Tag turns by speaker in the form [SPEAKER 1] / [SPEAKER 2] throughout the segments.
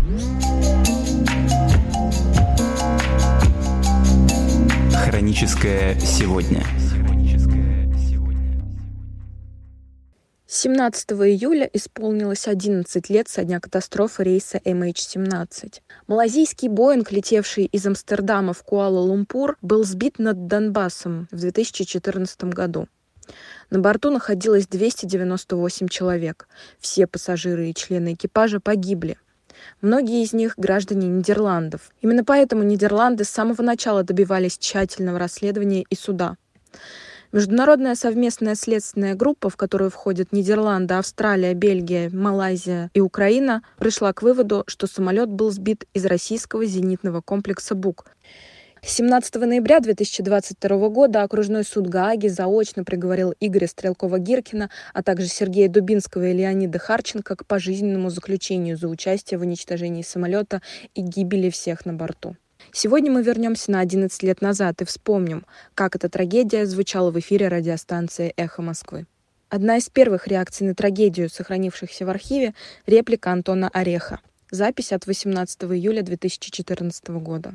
[SPEAKER 1] Хроническое сегодня.
[SPEAKER 2] 17 июля исполнилось 11 лет со дня катастрофы рейса MH17. Малайзийский Боинг, летевший из Амстердама в Куала-Лумпур, был сбит над Донбассом в 2014 году. На борту находилось 298 человек. Все пассажиры и члены экипажа погибли. Многие из них – граждане Нидерландов. Именно поэтому Нидерланды с самого начала добивались тщательного расследования и суда. Международная совместная следственная группа, в которую входят Нидерланды, Австралия, Бельгия, Малайзия и Украина, пришла к выводу, что самолет был сбит из российского зенитного комплекса «Бук». 17 ноября 2022 года окружной суд Гааги заочно приговорил Игоря Стрелкова-Гиркина, а также Сергея Дубинского и Леонида Харченко к пожизненному заключению за участие в уничтожении самолета и гибели всех на борту. Сегодня мы вернемся на 11 лет назад и вспомним, как эта трагедия звучала в эфире радиостанции «Эхо Москвы». Одна из первых реакций на трагедию, сохранившихся в архиве, реплика Антона Ореха. Запись от 18 июля 2014 года.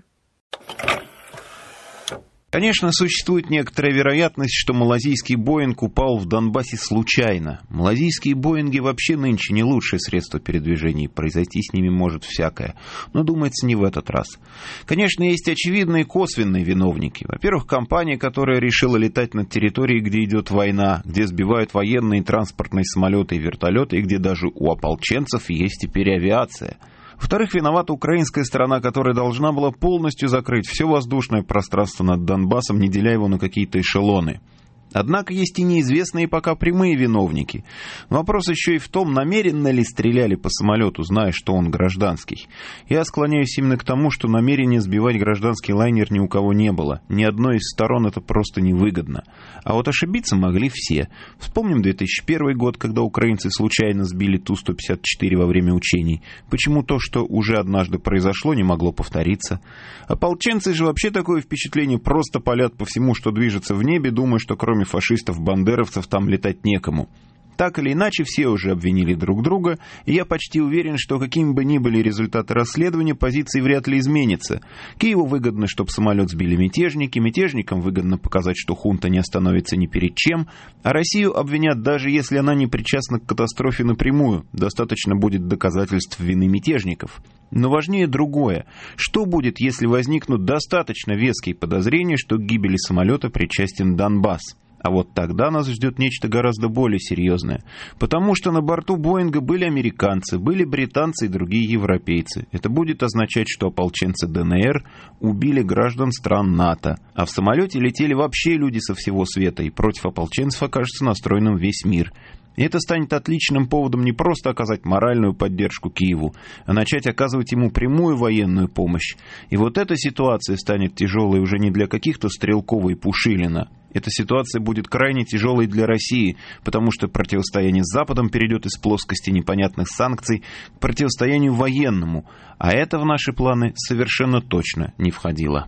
[SPEAKER 3] Конечно, существует некоторая вероятность, что малазийский Боинг упал в Донбассе случайно. Малазийские Боинги вообще нынче не лучшее средство передвижения, произойти с ними может всякое. Но, думается, не в этот раз. Конечно, есть очевидные и косвенные виновники. Во-первых, компания, которая решила летать над территорией, где идет война, где сбивают военные транспортные самолеты и вертолеты, и где даже у ополченцев есть теперь авиация. Во-вторых, виновата украинская сторона, которая должна была полностью закрыть все воздушное пространство над Донбассом, не деля его на какие-то эшелоны. Однако есть и неизвестные пока прямые виновники. Вопрос еще и в том, намеренно ли стреляли по самолету, зная, что он гражданский. Я склоняюсь именно к тому, что намерения сбивать гражданский лайнер ни у кого не было. Ни одной из сторон это просто невыгодно. А вот ошибиться могли все. Вспомним 2001 год, когда украинцы случайно сбили Ту-154 во время учений. Почему то, что уже однажды произошло, не могло повториться? Ополченцы же вообще такое впечатление просто палят по всему, что движется в небе, думая, что кроме фашистов-бандеровцев там летать некому. Так или иначе, все уже обвинили друг друга, и я почти уверен, что какими бы ни были результаты расследования, позиции вряд ли изменятся. Киеву выгодно, чтобы самолет сбили мятежники, мятежникам выгодно показать, что хунта не остановится ни перед чем, а Россию обвинят, даже если она не причастна к катастрофе напрямую, достаточно будет доказательств вины мятежников. Но важнее другое. Что будет, если возникнут достаточно веские подозрения, что к гибели самолета причастен Донбасс? А вот тогда нас ждет нечто гораздо более серьезное. Потому что на борту Боинга были американцы, были британцы и другие европейцы. Это будет означать, что ополченцы ДНР убили граждан стран НАТО. А в самолете летели вообще люди со всего света, и против ополченцев окажется настроенным весь мир. И это станет отличным поводом не просто оказать моральную поддержку Киеву, а начать оказывать ему прямую военную помощь. И вот эта ситуация станет тяжелой уже не для каких-то Стрелкова и Пушилина. Эта ситуация будет крайне тяжелой для России, потому что противостояние с Западом перейдет из плоскости непонятных санкций к противостоянию военному, а это в наши планы совершенно точно не входило.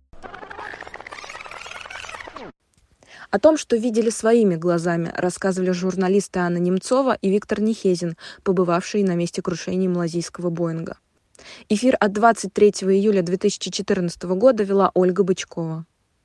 [SPEAKER 2] О том, что видели своими глазами, рассказывали журналисты Анна Немцова и Виктор Нехезин, побывавшие на месте крушения малазийского Боинга. Эфир от 23 июля 2014 года вела Ольга Бычкова.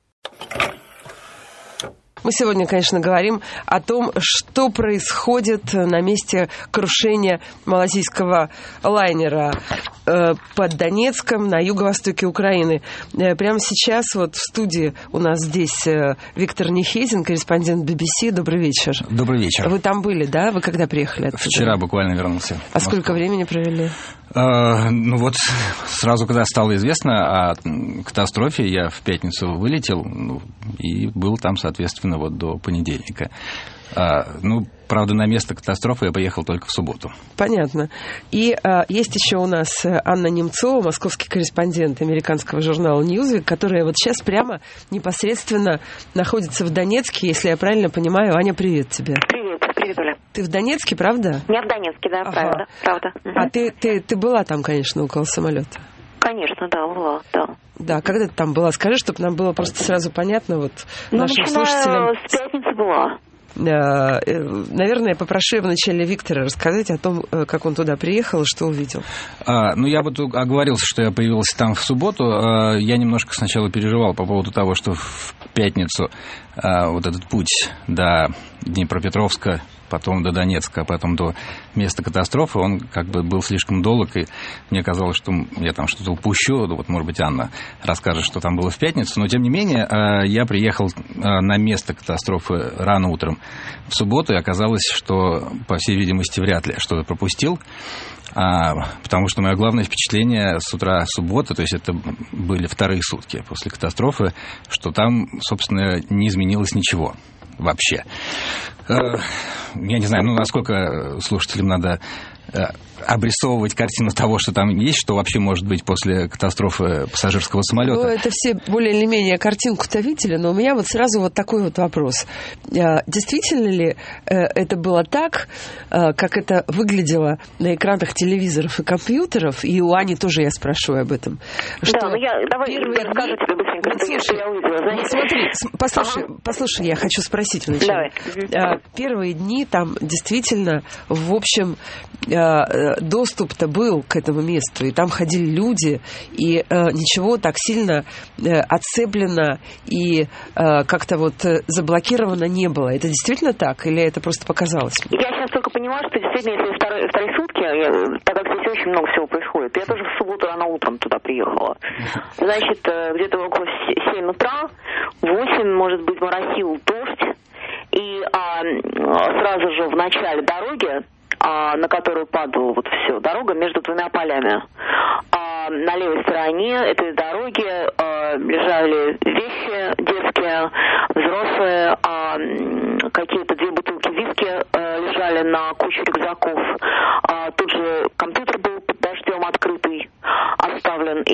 [SPEAKER 4] Мы сегодня, конечно, говорим о том, что происходит на месте крушения малазийского лайнера под Донецком на юго-востоке Украины. Прямо сейчас вот в студии у нас здесь Виктор Нехезин, корреспондент BBC. Добрый вечер.
[SPEAKER 5] Добрый вечер.
[SPEAKER 4] Вы там были, да? Вы когда приехали оттуда?
[SPEAKER 5] Вчера буквально вернулся.
[SPEAKER 4] А сколько времени провели?
[SPEAKER 5] Ну вот, сразу, когда стало известно о катастрофе, я в пятницу вылетел и был там, соответственно, вот до понедельника. Правда, на место катастрофы я поехал только в субботу.
[SPEAKER 4] Понятно. И есть еще у нас Анна Немцова, московский корреспондент американского журнала Newsweek, которая вот сейчас прямо непосредственно находится в Донецке, если я правильно понимаю. Аня, привет тебе.
[SPEAKER 6] Привет, Оля.
[SPEAKER 4] Ты в Донецке, правда?
[SPEAKER 6] Я в Донецке, да, ага. Правда. Угу.
[SPEAKER 4] А ты была там, конечно, около самолета?
[SPEAKER 6] Конечно, да, была, да.
[SPEAKER 4] Да, когда ты там была? Скажи, чтобы нам было просто сразу понятно вот нашим слушателям.
[SPEAKER 6] С пятницы была.
[SPEAKER 4] Наверное, я попрошу вначале Виктора рассказать о том, как он туда приехал и что увидел.
[SPEAKER 5] Я вот оговорился, что я появился там в субботу. Я немножко сначала переживал по поводу того, что в пятницу вот этот путь до Днепропетровска, потом до Донецка, а потом до места катастрофы, он как бы был слишком долг, и мне казалось, что я там что-то упущу. Вот, может быть, Анна расскажет, что там было в пятницу. Но, тем не менее, я приехал на место катастрофы рано утром в субботу, и оказалось, что, по всей видимости, вряд ли я что-то пропустил. Потому что мое главное впечатление с утра субботы, то есть это были вторые сутки после катастрофы, что там, собственно, не изменилось ничего вообще. Я не знаю, насколько слушателям надо обрисовывать картину того, что там есть, что вообще может быть после катастрофы пассажирского самолета.
[SPEAKER 4] Это все более или менее картинку-то видели, но у меня вот сразу вот такой вот вопрос. Действительно ли это было так, как это выглядело на экранах телевизоров и компьютеров? И у Ани тоже я спрашиваю об этом.
[SPEAKER 6] Что давай я расскажу тебе быстренько, что я увидела.
[SPEAKER 4] Смотри, послушай, я хочу спросить вначале. Первые дни там действительно, в общем, доступ-то был к этому месту, и там ходили люди, и ничего так сильно отцеплено и как-то вот заблокировано не было. Это действительно так, или это просто показалось?
[SPEAKER 6] Я сейчас только понимаю, что действительно, если вторые сутки, так как здесь очень много всего происходит, я тоже в субботу рано утром туда приехала. Значит, где-то около 7 утра, в 8, может быть, моросил дождь, и сразу же в начале дороги, на которую падала вот все, дорога между двумя полями. На левой стороне этой дороги лежали вещи детские, взрослые, какие-то 2 бутылки виски лежали на куче рюкзаков. Тут же компьютер был под дождем открытый, оставлен.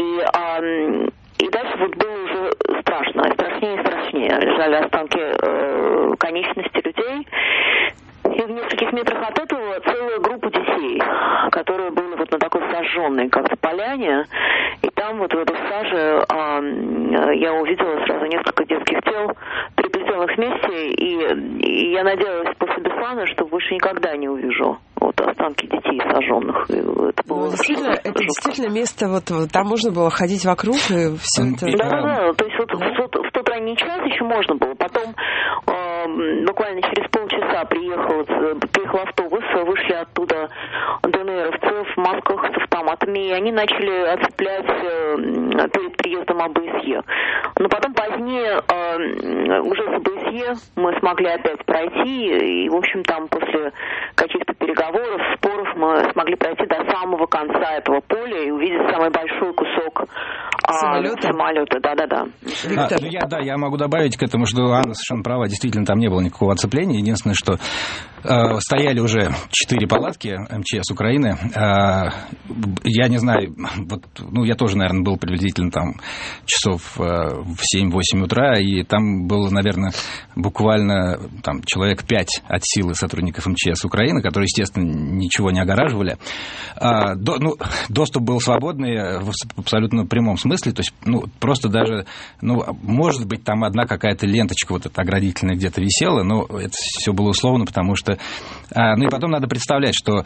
[SPEAKER 6] И дальше вот было уже страшно, страшнее и страшнее. Лежали останки конечностей людей. И в нескольких метрах от этого целая группа детей, которые были вот на такой сожженной как-то поляне. И там вот в этой саже я увидела сразу несколько детских тел, переплетенных вместе. И я надеялась после Беслана, что больше никогда не увижу вот останки детей сожженных. Это было
[SPEAKER 4] это действительно место, вот там можно было ходить вокруг, и все это...
[SPEAKER 6] Да. То есть вот в тот ранний час еще можно было. Потом буквально через полчаса приехал автобус, вышли оттуда ДНРовцы в масках с автоматами, и они начали оцеплять перед приездом ОБСЕ. Но потом позднее уже с ОБСЕ мы смогли опять пройти, и, в общем, там после каких-то переговоров, споров мы смогли пройти до самого конца этого поля и увидеть самый большой кусок самолета. Да.
[SPEAKER 5] Виктор? Я могу добавить к этому, что Анна совершенно права, действительно там не было никакого оцепления. Единственное, что стояли уже 4 палатки МЧС Украины. Я не знаю, я тоже, наверное, был приблизительно там часов в 7-8 утра, и там было, наверное, буквально там человек 5 от силы сотрудников МЧС Украины, которые, естественно, ничего не огораживали. Доступ был свободный в абсолютно прямом смысле, то есть, просто даже, может быть, там одна какая-то ленточка вот эта оградительная где-то висела, но это все было условно, потому что... и потом надо представлять, что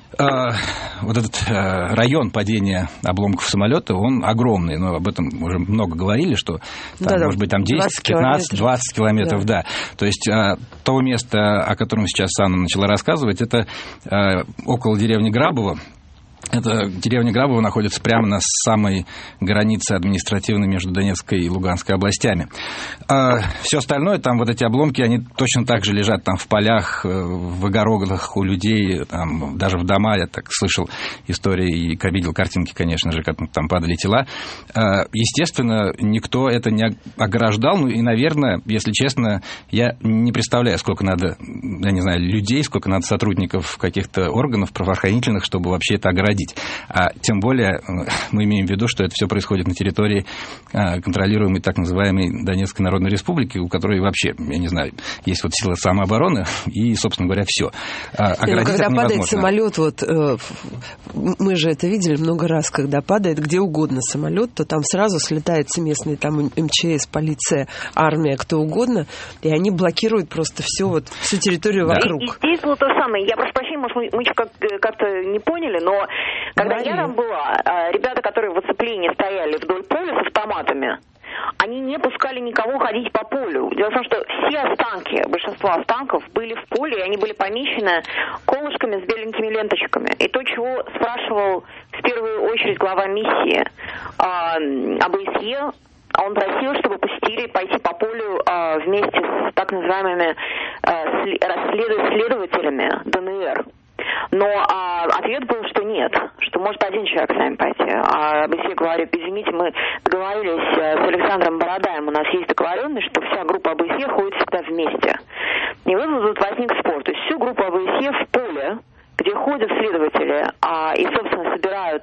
[SPEAKER 5] вот этот район падения обломков самолета, он огромный, но об этом уже много говорили, что там, может быть, там 10, 15, 20 километров, да. То есть то место, о котором сейчас Анна начала рассказывать, это около деревни Грабово. Эта деревня Грабово находится прямо на самой границе административной между Донецкой и Луганской областями. Все остальное, там вот эти обломки, они точно так же лежат там в полях, в огородах у людей, там, даже в дома. Я так слышал истории и видел картинки, конечно же, как там падали тела. Естественно, никто это не ограждал. И, наверное, если честно, я не представляю, сколько надо, я не знаю, людей, сколько надо сотрудников каких-то органов правоохранительных, чтобы вообще это оградить. огородить. А тем более мы имеем в виду, что это все происходит на территории контролируемой так называемой Донецкой Народной Республики, у которой вообще, я не знаю, есть вот сила самообороны и, собственно говоря, все.
[SPEAKER 4] Когда падает самолет, вот мы же это видели много раз, когда падает где угодно самолет, то там сразу слетается местный там МЧС, полиция, армия, кто угодно, и они блокируют просто всю территорию вокруг.
[SPEAKER 6] И здесь было то же самое. Я прошу прощения, может, мы как-то не поняли, но когда я там была, ребята, которые в оцеплении стояли вдоль поля с автоматами, они не пускали никого ходить по полю. Дело в том, что все останки, большинство останков были в поле, и они были помечены колышками с беленькими ленточками. И то, чего спрашивал в первую очередь глава миссии ОБСЕ, он просил, чтобы посетители пойти по полю вместе с так называемыми следователями ДНР. Но ответ был, что нет, что может один человек с нами пойти. А ОБСЕ говорит: извините, мы договорились с Александром Бородаем, у нас есть договоренность, что вся группа ОБСЕ ходит всегда вместе. И вот тут возник спор. То есть всю группу ОБСЕ в поле, где ходят следователи и, собственно, собирают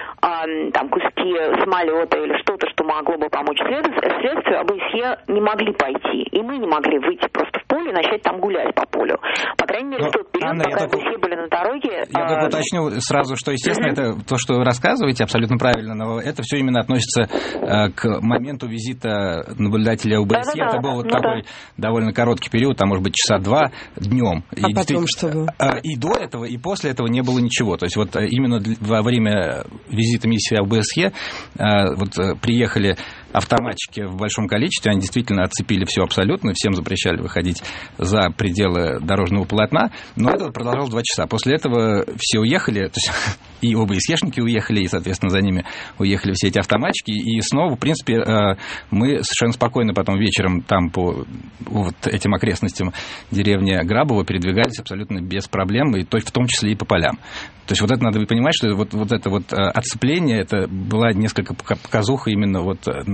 [SPEAKER 6] там куски самолета или что-то, что могло бы помочь следствию, ОБСЕ не могли пойти. И мы не могли выйти просто в поле и начать там гулять по полю. По крайней мере, в тот период, Анна, пока ОБСЕ были на дороге...
[SPEAKER 5] Я только уточню сразу, что, естественно, это то, что вы рассказываете, абсолютно правильно, но это все именно относится к моменту визита наблюдателя ОБСЕ. Это был такой довольно короткий период, там, может быть, часа два днем.
[SPEAKER 4] А потом что было?
[SPEAKER 5] И до этого, и после этого не было ничего. То есть вот именно во время визита миссии ОБСЕ приехали автоматчики в большом количестве, они действительно отцепили все абсолютно, всем запрещали выходить за пределы дорожного полотна, но это продолжалось 2 часа. После этого все уехали, то есть и ОБСЕшники уехали, и, соответственно, за ними уехали все эти автоматчики, и снова, в принципе, мы совершенно спокойно потом вечером там по этим окрестностям деревни Грабово передвигались абсолютно без проблем, и в том числе и по полям. То есть вот это надо понимать, что это отцепление, это была несколько показуха именно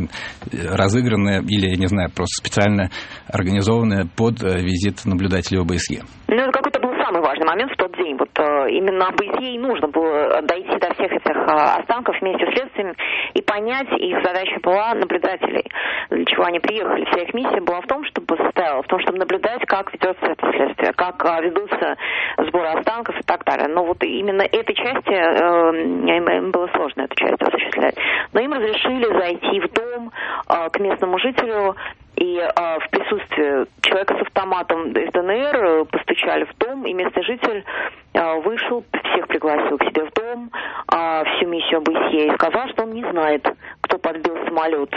[SPEAKER 5] разыгранная или, я не знаю, просто специально организованная под визит наблюдателей ОБСЕ.
[SPEAKER 6] Это какой-то был самый важный момент в тот день. Именно ОБСЕ и нужно было дойти до всех этих останков вместе с следствием и понять, их задача была наблюдателей, для чего они приехали. Вся их миссия была в том, чтобы наблюдать, как ведется это следствие, как ведутся сборы останков и так далее. Но именно этой части им было сложно эту часть осуществлять. Но им разрешили зайти в дом к местному жителю, и в присутствии человека с автоматом из ДНР постучали в дом, и местный житель вышел, всех пригласил к себе в дом, всю миссию ОБСЕ, и сказал, что он не знает, кто подбил самолет,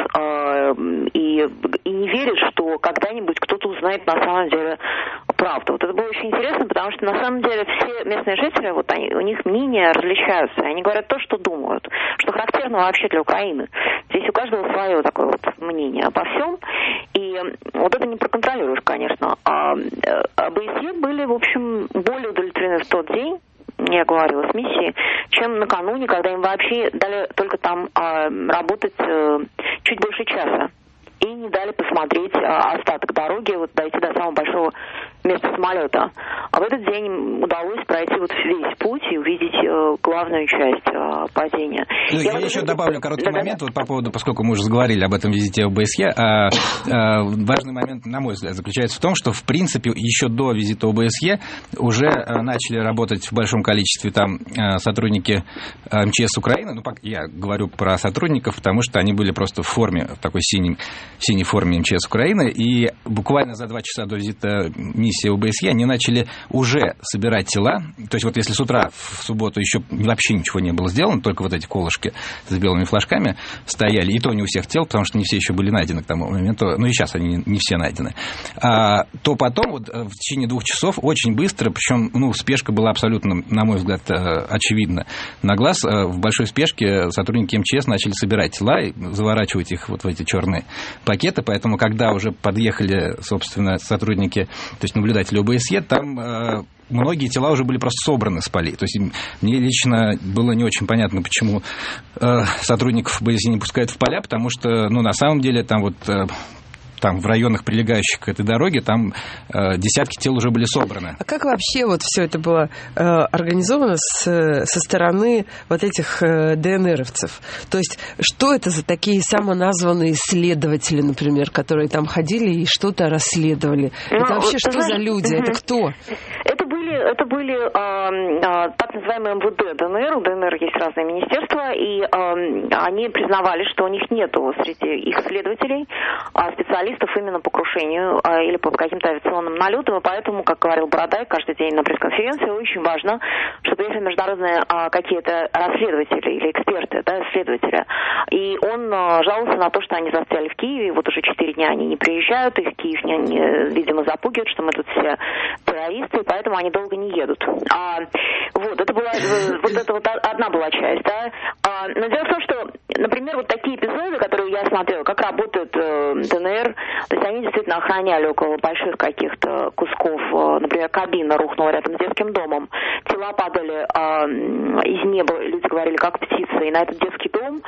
[SPEAKER 6] и не верит, что когда-нибудь кто-то узнает на самом деле правду. Это было очень интересно, потому что на самом деле все местные жители, у них мнения различаются, они говорят то, что думают, что характерно вообще для Украины. Здесь у каждого свое такое мнение обо всем, и это не проконтролируешь, конечно. ОБСЕ были, в общем, более удовлетворены в тот день, я говорила с миссией, чем накануне, когда им вообще дали только там работать чуть больше часа. И не дали посмотреть остаток дороги, дойти до самого большого места самолета. А в этот день им удалось пройти весь путь и увидеть главную часть падения.
[SPEAKER 5] Я еще добавлю короткий момент по поводу, поскольку мы уже заговорили об этом визите ОБСЕ. Важный момент, на мой взгляд, заключается в том, что, в принципе, еще до визита ОБСЕ уже начали работать в большом количестве там сотрудники МЧС Украины. Я говорю про сотрудников, потому что они были просто в форме, в такой синей форме МЧС Украины, и буквально за 2 часа до визита миссии ОБСЕ они начали уже собирать тела. То есть если с утра в субботу еще вообще ничего не было сделано, только эти колышки с белыми флажками стояли, и то не у всех тел, потому что не все еще были найдены к тому моменту, и сейчас они не все найдены, то потом в течение 2 часов очень быстро, причем спешка была абсолютно, на мой взгляд, очевидна на глаз, в большой спешке сотрудники МЧС начали собирать тела и заворачивать их в эти черные пакеты, поэтому, когда уже подъехали, собственно, сотрудники, то есть наблюдатели ОБСЕ, там многие тела уже были просто собраны с полей. То есть мне лично было не очень понятно, почему сотрудников ОБСЕ не пускают в поля, потому что, на самом деле, там там в районах, прилегающих к этой дороге, там десятки тел уже были собраны.
[SPEAKER 4] А как вообще вот все это было организовано со стороны вот этих ДНРовцев? То есть что это за такие самоназванные следователи, например, которые там ходили и что-то расследовали? Это вообще что за люди? Это кто?
[SPEAKER 6] Это были так называемые МВД ДНР. У ДНР есть разные министерства, и они признавали, что у них нету среди их следователей специалистов именно по крушению или по каким-то авиационным налетам, и поэтому, как говорил Бородай каждый день на пресс-конференции, очень важно, чтобы если международные какие-то расследователи или эксперты, да, исследователи, и он жаловался на то, что они застряли в Киеве, вот уже 4 дня они не приезжают, их Киев, видимо, запугивают, что мы тут все террористы, и поэтому они долго не едут. Это была одна была часть, да. Но дело в том, что, например, вот такие эпизоды, которые я смотрела, как работает ДНР, то есть они действительно охраняли около больших каких-то кусков, например, кабина рухнула рядом с детским домом, тела падали из неба, люди говорили, как птицы, и на этот детский дом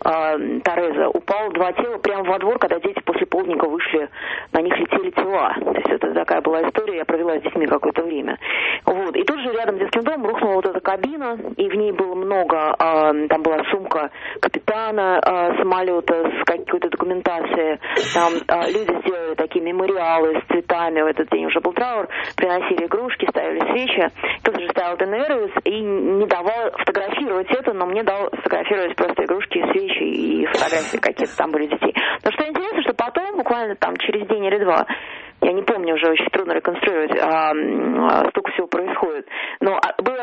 [SPEAKER 6] Тореза упало 2 тела прямо во двор, когда дети после полдника вышли, на них летели тела. То есть это такая была история, я провела с детьми какое-то время. И тут же рядом с детским домом рухнула вот эта кабина, и в ней было много, там была сумка капитана самолета с какой-то документацией, там люди сделали такие мемориалы с цветами, в этот день уже был траур, приносили игрушки, ставили свечи, тут же стоял ДНР и не давал фотографировать это, но мне дал сфотографировать просто игрушки, свечи и фотографии какие-то там были детей. Но что интересно, что потом, буквально там через день или 2, я не помню, уже очень трудно реконструировать, столько всего происходит. Но была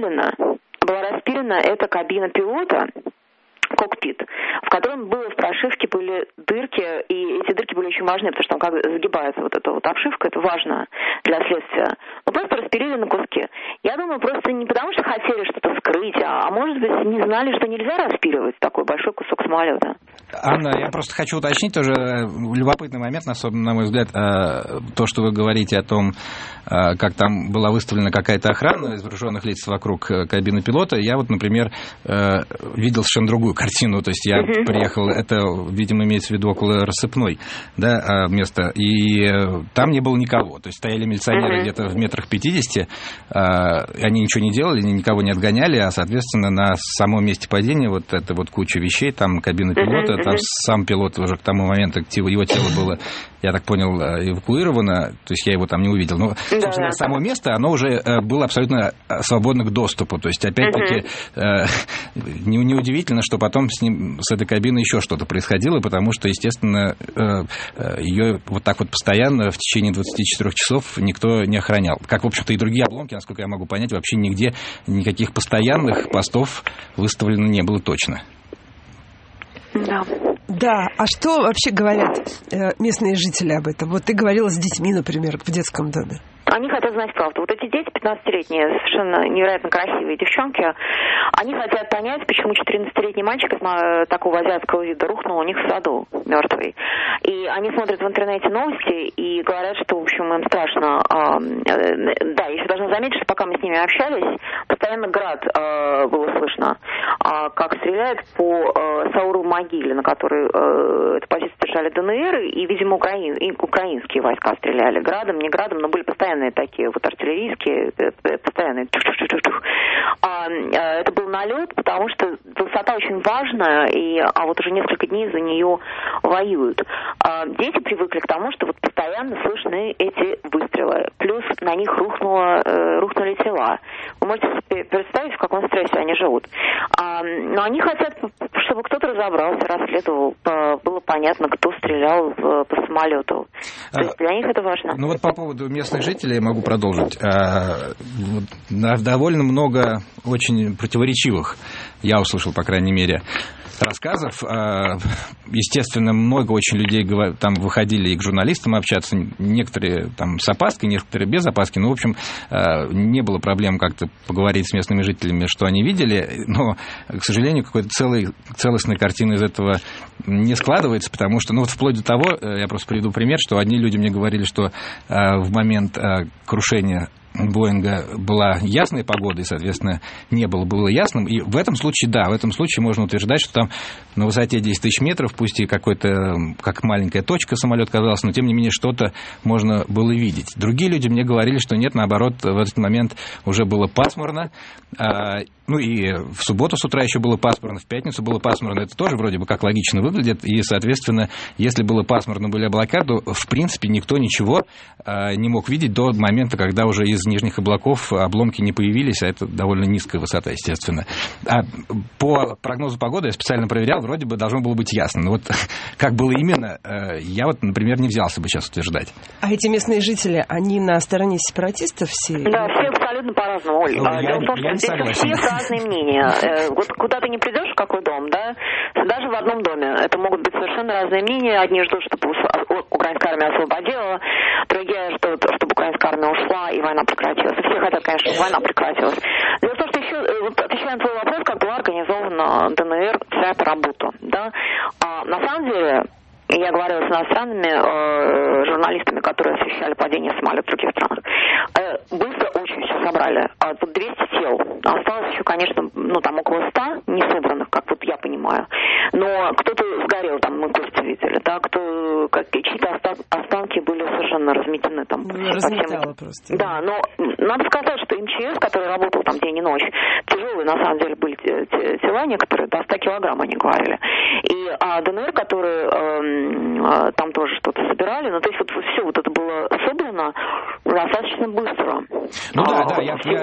[SPEAKER 6] распилена эта кабина пилота, кокпит, в котором было в прошивке были дырки, и эти дырки были очень важны, потому что там как загибается вот эта вот обшивка, это важно для следствия. Но просто распилили на куски. Я думаю, просто не потому, что хотели что-то скрыть, а может быть, не знали, что нельзя распиливать такой большой кусок самолета.
[SPEAKER 5] Анна, я просто хочу уточнить тоже любопытный момент, особенно, на мой взгляд, то, что вы говорите о том, как там была выставлена какая-то охрана из вооруженных лиц вокруг кабины пилота. Я вот, например, видел совершенно другую картину, то есть я приехал, это, видимо, имеется в виду около Рассыпной, да, место, и там не было никого, то есть стояли милиционеры где-то в метрах 50, они ничего не делали, никого не отгоняли, а, соответственно, на самом месте падения вот эта вот куча вещей, там кабина пилота, там сам пилот уже к тому моменту, его тело было, я так понял, эвакуировано, то есть я его там не увидел, но, собственно, само место, оно уже было абсолютно свободно к доступу, то есть, опять-таки, неудивительно, что потом с этой кабиной еще что-то происходило, потому что, естественно, ее вот так вот постоянно в течение 24 часов никто не охранял. Как, в общем-то, и другие обломки, насколько я могу понять, вообще нигде никаких постоянных постов выставлено не было точно.
[SPEAKER 4] Да, а что вообще говорят местные жители об этом? Вот ты говорила с детьми, например, в детском доме.
[SPEAKER 6] Они хотят знать правду. Вот эти дети, 15-летние, совершенно невероятно красивые девчонки, они хотят понять, почему 14-летний мальчик из такого азиатского вида рухнул у них в саду мертвый. И они смотрят в интернете новости и говорят, что, в общем, им страшно. Да, еще должна заметить, что пока мы с ними общались, постоянно град было слышно, как стреляют по Сауру-могиле, на которой эту позицию держали ДНР, и, видимо, украинские войска стреляли градом, не градом, но были постоянные такие вот артиллерийские, постоянные. Это был налет, потому что высота очень важная, а вот уже несколько дней за нее воюют. Дети привыкли к тому, что вот постоянно слышны эти выстрелы. Плюс на них рухнули тела. Вы можете представить, в каком стрессе они живут. Но они хотят, чтобы кто-то разобрался, расследовал, было понятно, кто стрелял по самолету. То есть для них это важно.
[SPEAKER 5] Ну вот по поводу местных жителей я могу продолжить. Довольно много очень противоречивых, я услышал, по крайней мере, рассказов. Естественно, много очень людей там выходили и к журналистам общаться, некоторые там с опаской, некоторые без опаски. Ну, в общем, не было проблем как-то поговорить с местными жителями, что они видели, но, к сожалению, какой-то целостной картины из этого не складывается, потому что, ну, вот вплоть до того, я просто приведу пример, что одни люди мне говорили, что в момент крушения Боинга была ясная погода, и, соответственно, небо было ясным. И в этом случае, да, в этом случае можно утверждать, что там на высоте 10 тысяч метров, пусть и какой-то, как маленькая точка самолет казался, но тем не менее что-то можно было видеть. Другие люди мне говорили, что нет, наоборот, в этот момент уже было пасмурно. Ну и в субботу с утра еще было пасмурно, в пятницу было пасмурно. Это тоже вроде бы как логично выглядит. И, соответственно, если было пасмурно, были облака, то, в принципе, никто ничего не мог видеть до момента, когда уже из нижних облаков обломки не появились, а это довольно низкая высота, естественно. А по прогнозу погоды я специально проверял, вроде бы должно было быть ясно. Но вот как было именно, я вот, например, не взялся бы сейчас утверждать.
[SPEAKER 4] А эти местные жители, они на стороне сепаратистов все?
[SPEAKER 6] Да, все абсолютно по-разному, Оль. Дело в том, что здесь у всех разные мнения. Вот куда ты не придешь, в какой дом, да, даже в одном доме, это могут быть совершенно разные мнения. Одни ждут, чтобы украинская армия освободила, другие ждут, чтобы украинская армия ушла и война прекратилась. Все хотят, конечно, чтобы война прекратилась. Дело в том, что еще, отвечая на твой вопрос, как была организована ДНР вся эта работа, да, на самом деле, я говорила с иностранными журналистами, которые освещали падение самолета в других странах. Быстро очень все собрали. Тут 200 тел. Осталось еще, конечно, там около 100 не собранных, как вот я понимаю. Но кто-то сгорел, там мы кости видели, да, чьи-то останки были совершенно разметены там.
[SPEAKER 4] Разметало просто.
[SPEAKER 6] Да, но надо сказать, что МЧС, который работал там день и ночь, тяжелые на самом деле были тела некоторые, до 100 килограмм они говорили. И ДНР, которые там тоже что-то собирали. Ну, то есть вот все вот это было собрано достаточно быстро.
[SPEAKER 5] Ну да,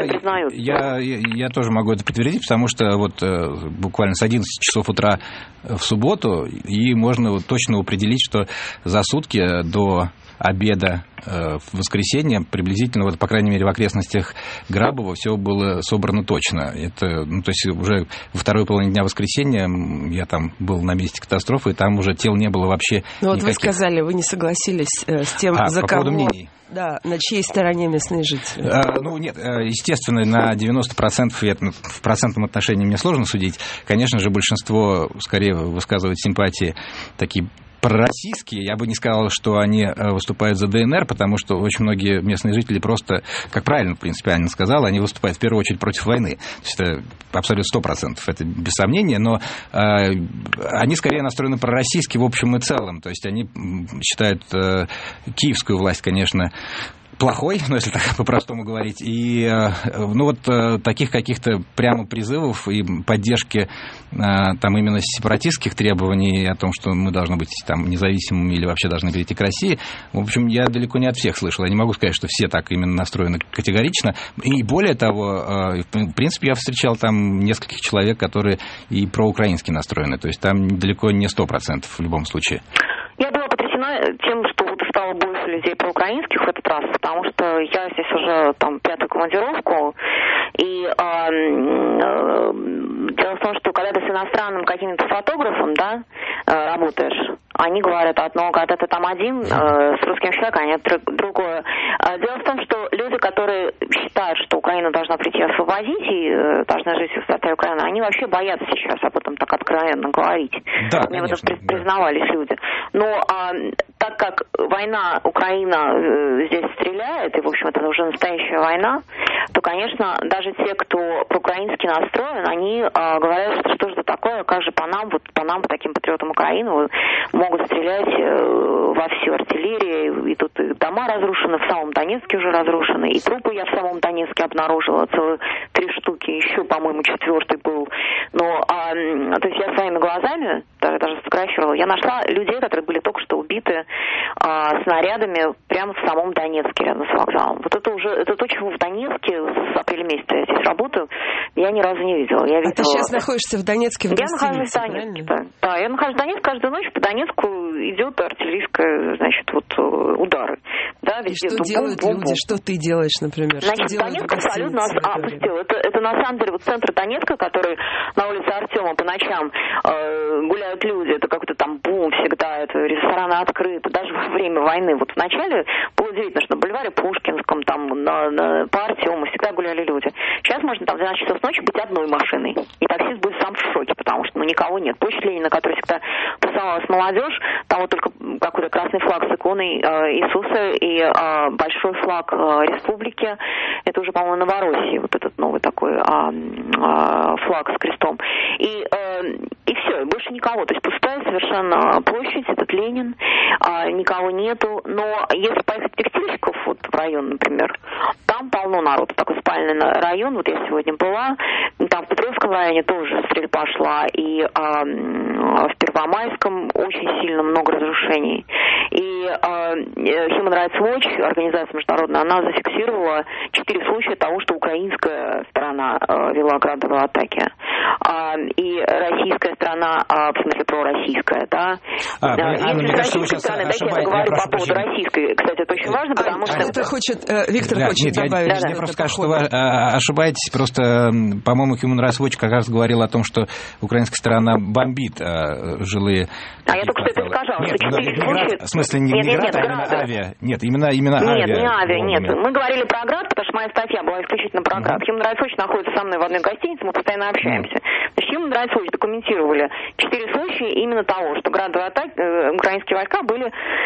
[SPEAKER 5] я тоже могу это подтвердить, потому что вот буквально с 11 часов утра в субботу, и можно вот точно определить, что за сутки до обеда в воскресенье приблизительно, вот, по крайней мере, в окрестностях Грабова все было собрано точно. Это, то есть уже во второй половине дня воскресенья я там был на месте катастрофы, и там уже тел не было вообще никаких.
[SPEAKER 4] Вот вы сказали, вы не согласились с тем, за
[SPEAKER 5] по
[SPEAKER 4] кого...
[SPEAKER 5] поводу мнений.
[SPEAKER 4] Да, на чьей стороне местные жители?
[SPEAKER 5] Нет, естественно, на 90% в процентном отношении мне сложно судить. Конечно же, большинство скорее высказывает симпатии такие пророссийские. Я бы не сказал, что они выступают за ДНР, потому что очень многие местные жители просто, как правильно, в принципе, Анна сказала, они выступают в первую очередь против войны. То есть это абсолютно 100%, это без сомнения, но они скорее настроены пророссийски в общем и целом. То есть они считают киевскую власть, конечно, плохой, ну, если так по-простому говорить. И, таких каких-то прямо призывов и поддержки там именно сепаратистских требований о том, что мы должны быть там независимыми или вообще должны перейти к России, в общем, я далеко не от всех слышал. Я не могу сказать, что все так именно настроены категорично. И более того, в принципе, я встречал там нескольких человек, которые и проукраински настроены. То есть там далеко не 100% в любом случае.
[SPEAKER 6] Я была потрясена тем, что вот стало больше людей проукраинских в этот раз, потому что я здесь уже там 5-ю командировку, и дело в том, что когда ты с иностранным каким-то фотографом, да, работаешь, они говорят одно, когда ты там один с русским человеком, они другое. Дело в том, что люди, которые считают, что Украина должна прийти освободить и должна жить в составе Украины, они вообще боятся сейчас об этом так откровенно говорить.
[SPEAKER 5] Да,
[SPEAKER 6] мне в этом признавались люди. Но так как война, Украина здесь стреляет, и, в общем, это уже настоящая война, то, конечно, даже те, кто проукраински настроен, они говорят, что же это такое, как же по нам, таким патриотам Украины, могут стрелять во всю артиллерию, и тут и дома разрушены, в самом Донецке уже разрушены, и трупы я в самом Донецке обнаружила, целых 3 штуки, еще, по-моему, 4-й был. Но, то есть я своими глазами, даже сфотографировала, я нашла людей, которые были только что убиты снарядами прямо в самом Донецке, рядом с вокзалом. Вот это то, чего в Донецке с апреля месяца я здесь работаю, я ни разу не видела. Я видела...
[SPEAKER 4] ты сейчас находишься в Донецке в гостинице,
[SPEAKER 6] я нахожусь в Донецке, да. Я нахожусь в Донецке, каждую ночь по Донецку идет артиллерийская, удары. Да, везде.
[SPEAKER 4] И что делают люди? Что ты делаешь, например?
[SPEAKER 6] Значит, Донецк абсолютно опустел. Это на самом деле центр Донецка, который на улице Артема по ночам гуляют люди. Это какой-то там бум всегда, это рестораны открыты. Даже во время войны. Вот вначале было удивительно, что на бульваре Пушкинском, там, по Артему всегда гуляли люди. Сейчас можно там в 12 часов ночи быть одной машиной. И таксист будет сам в шоке, потому что никого нет. Площадь Ленина, которая всегда тусовалась молодежь, там вот только какой-то красный флаг с иконой Иисуса и большой флаг республики. Это уже, по-моему, Новороссии, вот этот новый такой флаг с крестом. И все, больше больше никого. То есть пустая совершенно площадь, этот Ленин, никого нету. Но если поехать текстильщиков вот в район, например, там полно народу. Такой спальный район, вот я сегодня была, там в Петровском районе тоже стрельба шла, и в Первомайском очень сильно много разрушений. И Human Rights Watch, организация международная, она зафиксировала 4 случая того, что украинская сторона вела градовые атаки. И российская сторона, в смысле пророссийская, да.
[SPEAKER 5] Анна, мне кажется, вы сейчас
[SPEAKER 6] дайте я говорю по поводу российской. Кстати, это очень важно, потому что...
[SPEAKER 4] Виктор хочет добавить.
[SPEAKER 5] Я просто скажу, что вы ошибаетесь. Просто, по-моему, Human Rights Watch как раз говорил о том, что украинская сторона бомбит жилые...
[SPEAKER 6] я только что это сказала.
[SPEAKER 5] В смысле, не град, а именно авиа. Нет, именно авиа.
[SPEAKER 6] Нет, не авиа, нет. Мы говорили про град, потому что моя статья была исключительно про град. Human Rights Watch находится со мной в одной гостинице, мы постоянно общаемся. Значит, Human Rights Watch документировали 4 случая именно того, что градовые атаки, украинские войска были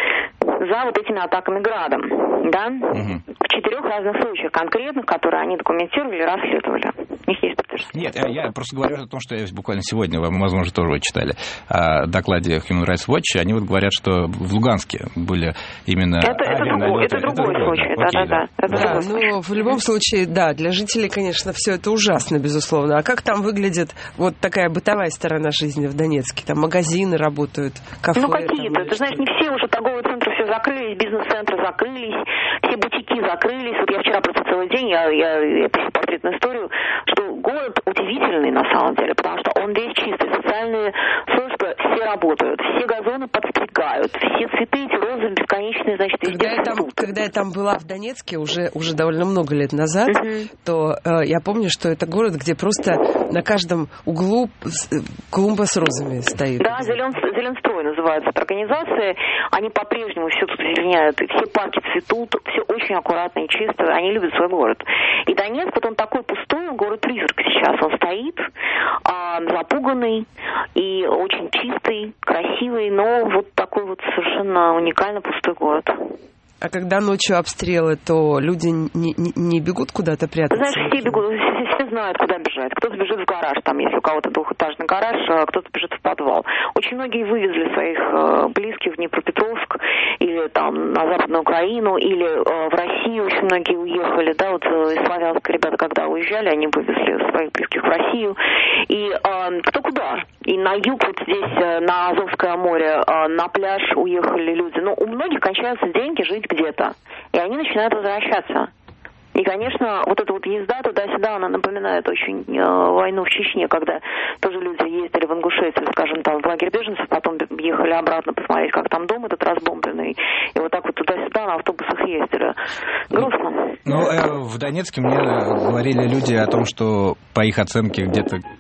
[SPEAKER 6] за вот этими атаками градом. Да? В 4 разных случаях конкретных, которые они документировали и расследовали. У них есть подтверждение.
[SPEAKER 5] Нет, я просто говорю о том, что буквально сегодня, вы, возможно, тоже читали о докладе Human Rights Watch. Они вот говорят, что в Луганске были именно
[SPEAKER 6] это другой случай. Да.
[SPEAKER 4] Ну, в любом случае, да, для жителей, конечно, все это ужасно, безусловно. А как там выглядит вот такая бытовая сторона жизни в Донецке? Там магазины работают, кафе?
[SPEAKER 6] Ну, какие-то. Ты знаешь, не все уже торговые центры все закрылись, бизнес-центры закрылись, все бутики закрылись. Вот я вчера просто целый день, я пишу портретную историю, что город удивительный на самом деле, потому что он весь чистый. Социальные службы все работают, все газоны подстригают, все цветы, эти розы бесконечные, значит,
[SPEAKER 4] Когда я там была в Донецке уже довольно много лет назад, то я помню, что это город, где просто на каждом углу клумба с розами стоит.
[SPEAKER 6] Да, Зеленстрой называется эта организация. Они по-прежнему все тут зеленяют, все парки цветут, все очень аккуратно и чисто. Они любят свой город. И Донецк, вот он такой пустой, город-призрак сейчас. Он стоит, запуганный и очень чистый, красивый, но вот такой вот совершенно уникально пустой город.
[SPEAKER 4] А когда ночью обстрелы, то люди не бегут куда-то прятаться?
[SPEAKER 6] Знаешь, все бегут, все знают, куда бежать. Кто-то бежит в гараж, там, если у кого-то двухэтажный гараж, кто-то бежит в подвал. Очень многие вывезли своих близких в Днепропетровск или там на Западную Украину, или в Россию очень многие уехали, да, вот из Славянска ребята, когда уезжали, они вывезли своих близких в Россию. И кто куда? И на юг, вот здесь, на Азовское море, на пляж уехали люди. Но у многих кончаются деньги жить где-то, и они начинают возвращаться. И, конечно, вот эта вот езда туда-сюда, она напоминает очень войну в Чечне, когда тоже люди ездили в Ингушетию, скажем, там, в лагерь беженцев, потом ехали обратно посмотреть, как там дом этот разбомбленный, и вот так вот туда-сюда на автобусах ездили. Грустно.
[SPEAKER 5] Ну, в Донецке мне говорили люди о том, что, по их оценке, где-то 50%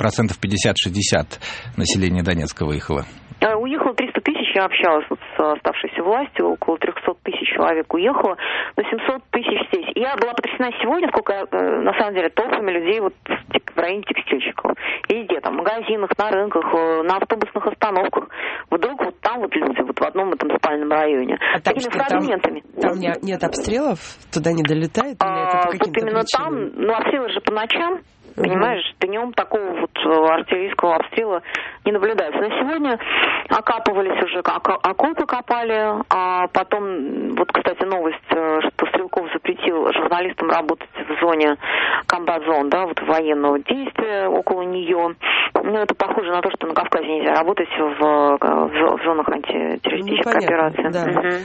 [SPEAKER 5] населения Донецка выехало.
[SPEAKER 6] Уехало 300 тысяч, я общалась вот с оставшейся властью, около 300 тысяч человек уехало, но 700 тысяч здесь. Я была потрясена сегодня, сколько, на самом деле, толпами людей вот в районе текстильщиков. Везде, там, в магазинах, на рынках, на автобусных остановках. Вдруг вот там вот люди, вот в одном этом спальном районе.
[SPEAKER 4] А там такими фрагментами. Там нет обстрелов? Туда не долетает? Или это по каким-то
[SPEAKER 6] именно
[SPEAKER 4] причинам?
[SPEAKER 6] Там, обстрелы же по ночам. Понимаешь, днем такого вот артиллерийского обстрела не наблюдается. На сегодня окапывались уже, окопы копали, а потом, вот, кстати, новость, что Стрелков запретил журналистам работать в зоне комбат-зон, да, вот военного действия около нее. Ну, это похоже на то, что на Кавказе нельзя работать в зонах антитеррористической операции.
[SPEAKER 4] Да.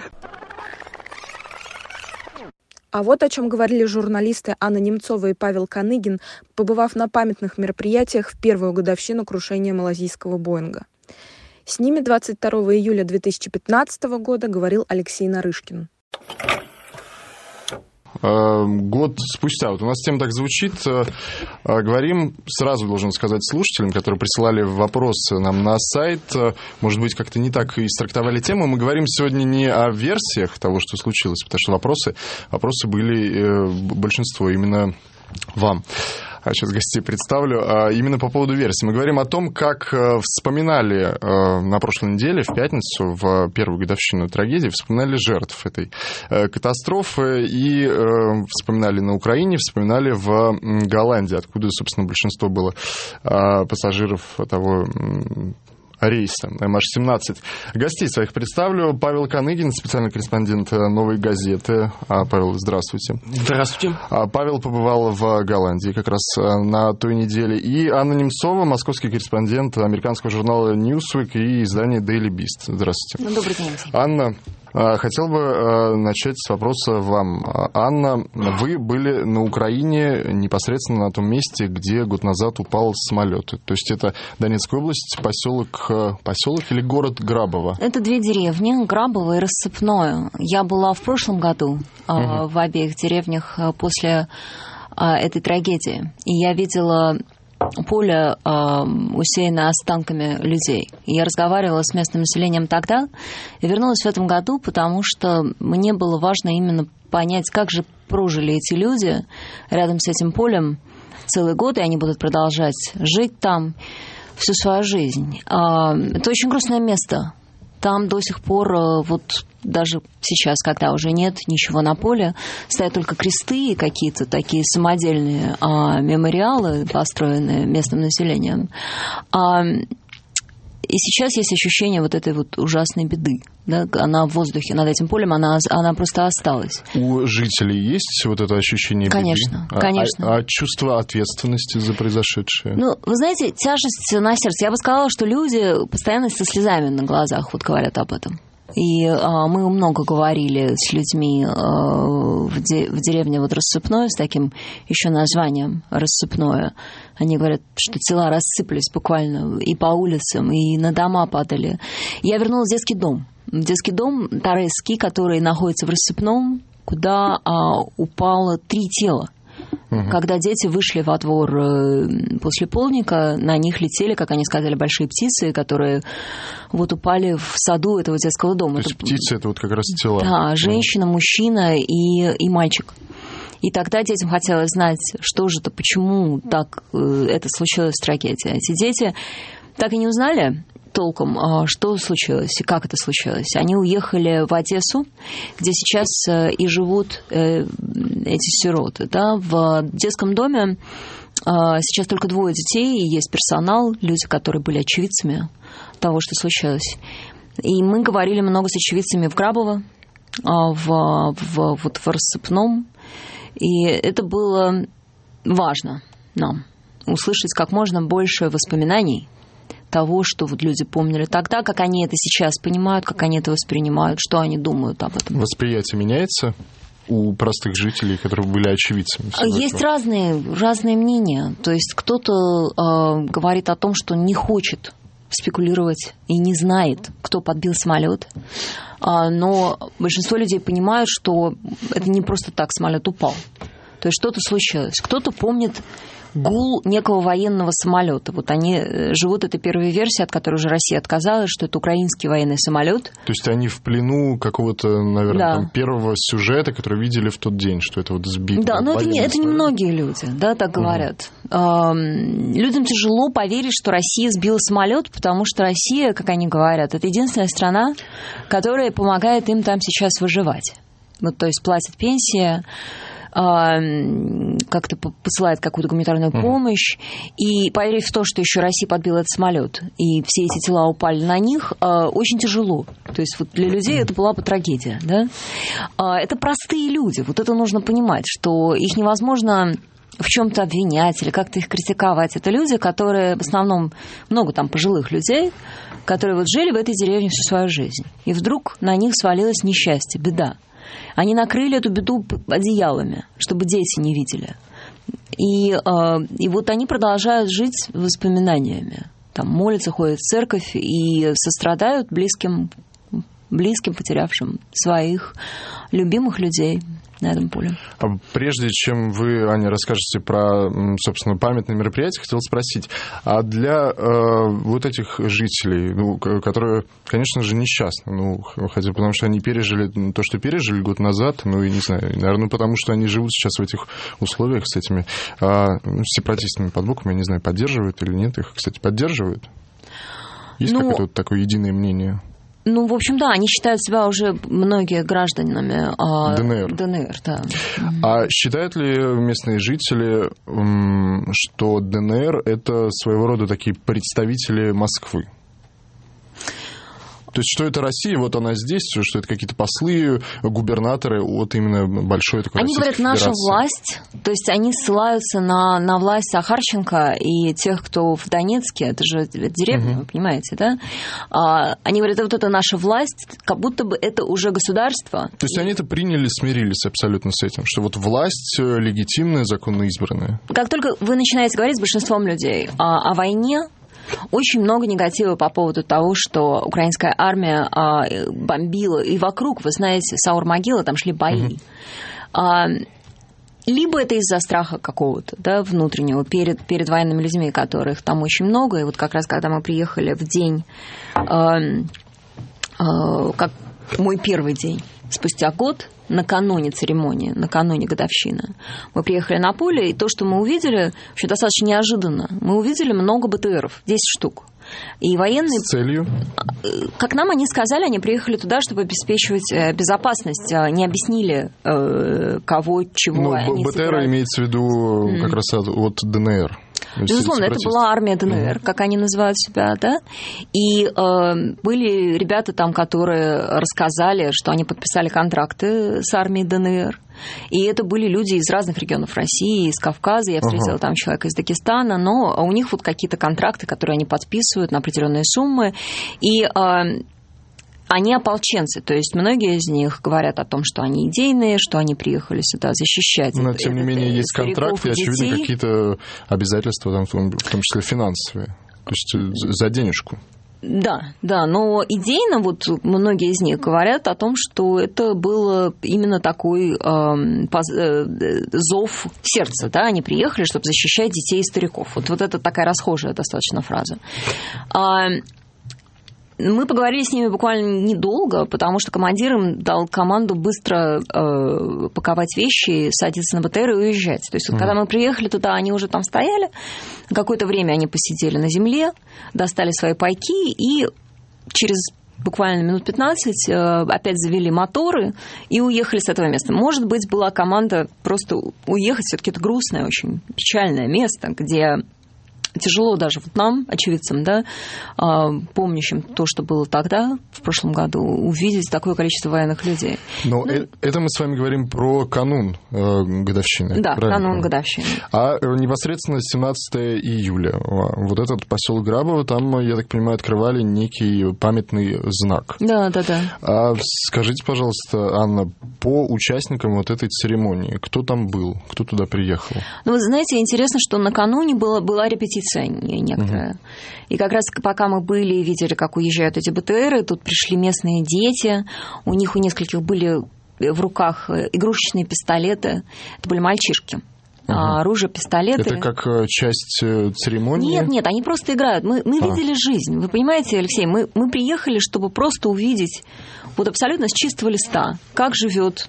[SPEAKER 2] А вот о чем говорили журналисты Анна Немцова и Павел Каныгин, побывав на памятных мероприятиях в первую годовщину крушения малазийского Боинга. С ними 22 июля 2015 года говорил Алексей Нарышкин.
[SPEAKER 7] Год спустя. Вот у нас тема так звучит. Говорим, сразу должен сказать слушателям, которые присылали вопросы нам на сайт, может быть, как-то не так истрактовали тему. Мы говорим сегодня не о версиях того, что случилось, потому что вопросы были большинство именно вам. Сейчас гостей представлю. Именно по поводу версии. Мы говорим о том, как вспоминали на прошлой неделе, в пятницу, в первую годовщину трагедии, вспоминали жертв этой катастрофы и вспоминали на Украине, вспоминали в Голландии, откуда, собственно, большинство было пассажиров того рейса MH17. Гостей своих представлю. Павел Каныгин, специальный корреспондент «Новой газеты». Павел, здравствуйте.
[SPEAKER 8] Здравствуйте.
[SPEAKER 7] Павел побывал в Голландии как раз на той неделе. И Анна Немцова, московский корреспондент американского журнала Newsweek и издания Daily Beast. Здравствуйте.
[SPEAKER 9] Добрый день, Алексей.
[SPEAKER 7] Анна, хотел бы начать с вопроса вам. Анна, вы были на Украине непосредственно на том месте, где год назад упал самолет. То есть это Донецкая область, поселок или город Грабово?
[SPEAKER 9] Это две деревни, Грабово и Рассыпное. Я была в прошлом году в обеих деревнях после этой трагедии. И я видела поле, усеянное останками людей. И я разговаривала с местным населением тогда и вернулась в этом году, потому что мне было важно именно понять, как же прожили эти люди рядом с этим полем целый год, и они будут продолжать жить там всю свою жизнь. Это очень грустное место. Там до сих пор, вот даже сейчас, когда уже нет ничего на поле, стоят только кресты и какие-то такие самодельные мемориалы, построенные местным населением. И сейчас есть ощущение вот этой вот ужасной беды. Да? Она в воздухе над этим полем, она просто осталась.
[SPEAKER 7] У жителей есть вот это ощущение беды?
[SPEAKER 9] Конечно, конечно.
[SPEAKER 7] А чувство ответственности за произошедшее?
[SPEAKER 9] Ну, вы знаете, тяжесть на сердце. Я бы сказала, что люди постоянно со слезами на глазах вот говорят об этом. И мы много говорили с людьми в деревне вот Рассыпное, с таким еще названием Рассыпное. Они говорят, что тела рассыпались буквально и по улицам, и на дома падали. Я вернулась в детский дом Торецкий, который находится в Рассыпном, куда упало 3 тела. Когда дети вышли во двор после полдника, на них летели, как они сказали, большие птицы, которые вот упали в саду этого детского дома.
[SPEAKER 7] То есть птицы — это вот как раз тела?
[SPEAKER 9] Да, женщина, мужчина и мальчик. И тогда детям хотелось знать, что же это, почему так это случилось, трагедия. Эти дети так и не узнали толком, что случилось и как это случилось. Они уехали в Одессу, где сейчас и живут эти сироты. Да? В детском доме сейчас только 2 детей, и есть персонал, люди, которые были очевидцами того, что случилось. И мы говорили много с очевидцами в Грабово, в Рассыпном, и это было важно нам, услышать как можно больше воспоминаний того, что вот люди помнили тогда, как они это сейчас понимают, как они это воспринимают, что они думают об этом.
[SPEAKER 7] Восприятие меняется у простых жителей, которые были очевидцами?
[SPEAKER 9] Есть разные мнения. То есть кто-то говорит о том, что не хочет спекулировать и не знает, кто подбил самолет. Но большинство людей понимают, что это не просто так самолет упал. То есть что-то случилось. Кто-то помнит гул некого военного самолета. Вот они живут этой первой версией, от которой уже Россия отказалась, что это украинский военный самолет.
[SPEAKER 7] То есть они в плену какого-то, наверное, там, первого сюжета, который видели в тот день, что это вот сбитый.
[SPEAKER 9] Да, но это не многие люди, да, так говорят. Людям тяжело поверить, что Россия сбила самолет, потому что Россия, как они говорят, это единственная страна, которая помогает им там сейчас выживать. Вот, то есть платит пенсии, как-то посылает какую-то гуманитарную помощь, и поверив в то, что еще Россия подбила этот самолет, и все эти тела упали на них, очень тяжело. То есть вот для людей это была бы трагедия. Да? Это простые люди, вот это нужно понимать, что их невозможно в чем-то обвинять или как-то их критиковать. Это люди, которые, в основном, много там пожилых людей, которые вот жили в этой деревне всю свою жизнь. И вдруг на них свалилось несчастье, беда. Они накрыли эту беду одеялами, чтобы дети не видели. И вот они продолжают жить воспоминаниями. Там молятся, ходят в церковь и сострадают близким, потерявшим своих любимых людей на этом поле.
[SPEAKER 7] Прежде чем вы, Аня, расскажете про, собственно, памятные мероприятия, хотел спросить, а для вот этих жителей, которые, конечно же, несчастны, хотя потому что они пережили то, что пережили год назад, и не знаю, наверное, потому что они живут сейчас в этих условиях с этими сепаратистами под боком, я не знаю, поддерживают или нет, их, кстати, поддерживают? Есть какое-то вот такое единое мнение?
[SPEAKER 9] В общем, да, они считают себя уже многие гражданами ДНР, да.
[SPEAKER 7] А считают ли местные жители, что ДНР – это своего рода такие представители Москвы? То есть, что это Россия, вот она здесь, что это какие-то послы, губернаторы от именно большой такой
[SPEAKER 9] Они говорят,
[SPEAKER 7] Российской
[SPEAKER 9] наша
[SPEAKER 7] Федерации.
[SPEAKER 9] власть, то есть они ссылаются на власть Захарченко и тех, кто в Донецке, это же деревня, вы понимаете, да? Они говорят, вот это наша власть, как будто бы это уже государство.
[SPEAKER 7] То есть они это приняли, смирились абсолютно с этим, что вот власть легитимная, законно избранная.
[SPEAKER 9] Как только вы начинаете говорить с большинством людей о войне, очень много негатива по поводу того, что украинская армия бомбила, и вокруг, вы знаете, Саур-могила, там шли бои. Либо это из-за страха какого-то, да, внутреннего, перед военными людьми, которых там очень много. И вот как раз, когда мы приехали в день, как мой первый день, спустя год, накануне церемонии, накануне годовщины, мы приехали на поле, и то, что мы увидели, вообще достаточно неожиданно. Мы увидели много БТРов, 10 штук. И военные...
[SPEAKER 7] С целью?
[SPEAKER 9] Как нам они сказали, они приехали туда, чтобы обеспечивать безопасность. Не объяснили, кого, чего они
[SPEAKER 7] БТР
[SPEAKER 9] собирают.
[SPEAKER 7] имеется в виду как раз от ДНР.
[SPEAKER 9] Безусловно, это была армия ДНР, как они называют себя, да. И были ребята там, которые рассказали, что они подписали контракты с армией ДНР. И это были люди из разных регионов России, из Кавказа. Я встретила там человека из Дагестана, но у них вот какие-то контракты, которые они подписывают на определенные суммы. И они ополченцы, то есть многие из них говорят о том, что они идейные, что они приехали сюда защищать.
[SPEAKER 7] Но, тем не менее, есть контракты и, очевидно, какие-то обязательства, там, в том числе финансовые, то есть за денежку.
[SPEAKER 9] Да, но идейно вот многие из них говорят о том, что это был именно такой зов сердца, да, они приехали, чтобы защищать детей и стариков. Вот это такая расхожая достаточно фраза. Мы поговорили с ними буквально недолго, потому что командир им дал команду быстро паковать вещи, садиться на БТР и уезжать. То есть, вот, когда мы приехали туда, они уже там стояли. Какое-то время они посидели на земле, достали свои пайки и через буквально минут 15 опять завели моторы и уехали с этого места. Может быть, была команда просто уехать. Все-таки это грустное, очень печальное место, где... Тяжело даже вот нам, очевидцам, да, помнящим то, что было тогда, в прошлом году, увидеть такое количество военных людей.
[SPEAKER 7] Но это мы с вами говорим про канун годовщины.
[SPEAKER 9] Да, канун годовщины.
[SPEAKER 7] А непосредственно 17 июля, вот этот поселок Грабово, там, я так понимаю, открывали некий памятный знак.
[SPEAKER 9] Да.
[SPEAKER 7] А скажите, пожалуйста, Анна, по участникам вот этой церемонии, кто там был, кто туда приехал?
[SPEAKER 9] Ну, вы знаете, интересно, что накануне была репетиция некоторая. И как раз пока мы были и видели, как уезжают эти БТРы, тут пришли местные дети, у них у нескольких были в руках игрушечные пистолеты, это были мальчишки. Оружие, пистолеты.
[SPEAKER 7] Это как часть церемонии?
[SPEAKER 9] Нет, они просто играют. Мы видели жизнь. Вы понимаете, Алексей, мы приехали, чтобы просто увидеть вот абсолютно с чистого листа, как живет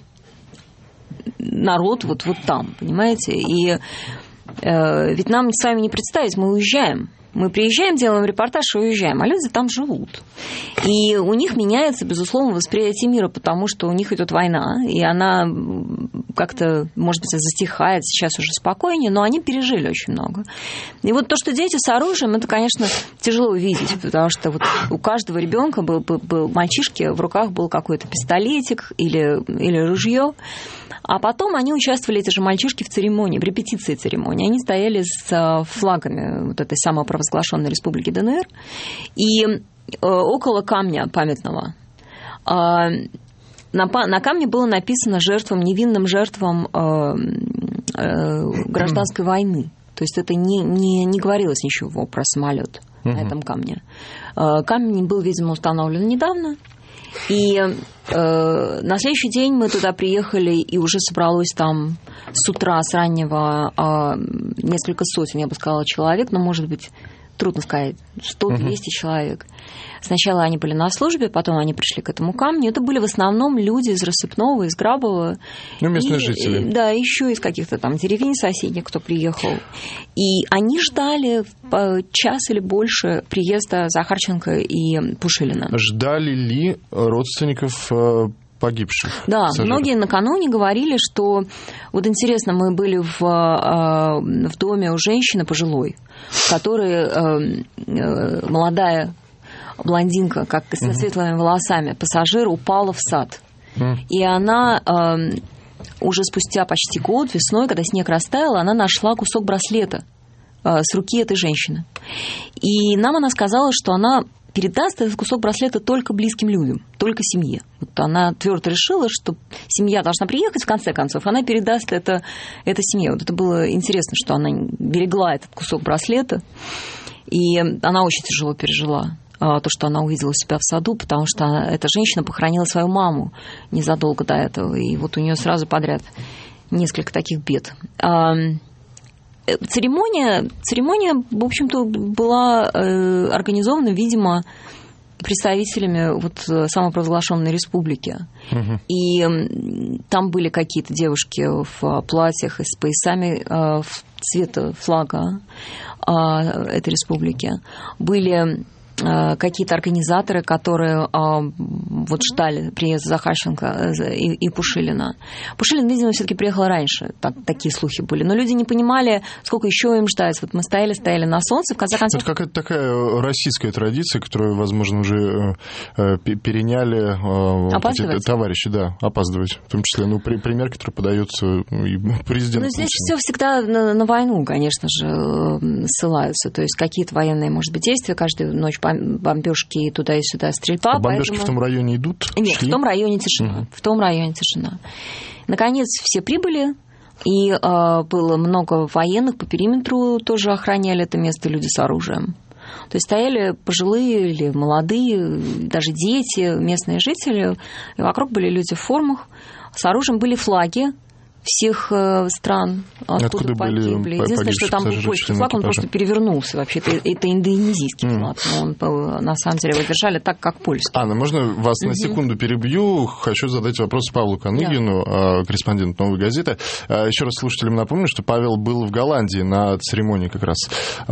[SPEAKER 9] народ вот там, понимаете? И ведь нам с вами не представить, мы уезжаем. Мы приезжаем, делаем репортаж и уезжаем, а люди там живут. И у них меняется, безусловно, восприятие мира, потому что у них идет война, и она как-то, может быть, затихает, сейчас уже спокойнее, но они пережили очень много. И вот то, что дети с оружием, это, конечно, тяжело увидеть, потому что вот у каждого ребенка был мальчишки, в руках был какой-то пистолетик или ружье. А потом они участвовали, эти же мальчишки, в церемонии, в репетиции церемонии. Они стояли с флагами вот этой самопровозглашенной республики ДНР. И около камня памятного на камне было написано невинным жертвам гражданской войны. То есть это не говорилось ничего про самолет на этом камне. Камень был, видимо, установлен недавно. И на следующий день мы туда приехали, и уже собралось там с утра, с раннего несколько сотен, я бы сказала, человек, но, может быть, трудно сказать, 100-200 человек. Сначала они были на службе, потом они пришли к этому камню. Это были в основном люди из Рассыпного, из Грабова.
[SPEAKER 7] Ну, местные жители.
[SPEAKER 9] Да, еще из каких-то там деревень соседних, кто приехал. И они ждали час или больше приезда Захарченко и Пушилина.
[SPEAKER 7] Ждали ли родственников погибших?
[SPEAKER 9] Да,
[SPEAKER 7] пассажиров? Многие
[SPEAKER 9] накануне говорили, что... Вот интересно, мы были в доме у женщины пожилой, которая молодая блондинка, как со светлыми волосами, пассажир, упала в сад. И она уже спустя почти год, весной, когда снег растаял, она нашла кусок браслета с руки этой женщины. И нам она сказала, что она передаст этот кусок браслета только близким людям, только семье. Вот она твердо решила, что семья должна приехать, в конце концов, она передаст это семье. Вот это было интересно, что она берегла этот кусок браслета, и она очень тяжело пережила то, что она увидела себя в саду, потому что эта женщина похоронила свою маму незадолго до этого, и вот у нее сразу подряд несколько таких бед. Церемония, в общем-то, была организована, видимо, представителями вот самопровозглашенной республики. И там были какие-то девушки в платьях и с поясами цвета флага этой республики. Были какие-то организаторы, которые вот ждали приезда Захарченко и Пушилина. Пушилин, видимо, все-таки приехал раньше, такие слухи были. Но люди не понимали, сколько еще им ждать. Вот мы стояли на солнце, в конце концов...
[SPEAKER 7] Это какая-то такая российская традиция, которую, возможно, уже переняли товарищи, да, опаздывать. В том числе, пример, который подается и президенту.
[SPEAKER 9] Ну, здесь все всегда на войну, конечно же, ссылаются. То есть какие-то военные, может быть, действия, каждую ночь бомбежки туда и сюда, стрельба.
[SPEAKER 7] А бомбежки в том районе идут?
[SPEAKER 9] Нет, в том районе тишина. В том районе тишина. Наконец все прибыли, и было много военных по периметру, тоже охраняли это место люди с оружием. То есть стояли пожилые или молодые, даже дети, местные жители, и вокруг были люди в формах, с оружием, были флаги всех стран, откуда погибли. Единственное, что там был польский флаг, он просто перевернулся вообще. Это индонезийский флаг, но он, на самом деле, его держали так, как польский.
[SPEAKER 7] Анна, можно вас на секунду перебью? Хочу задать вопрос Павлу Каныгину, корреспонденту «Новой газеты». Еще раз слушателям напомню, что Павел был в Голландии на церемонии как раз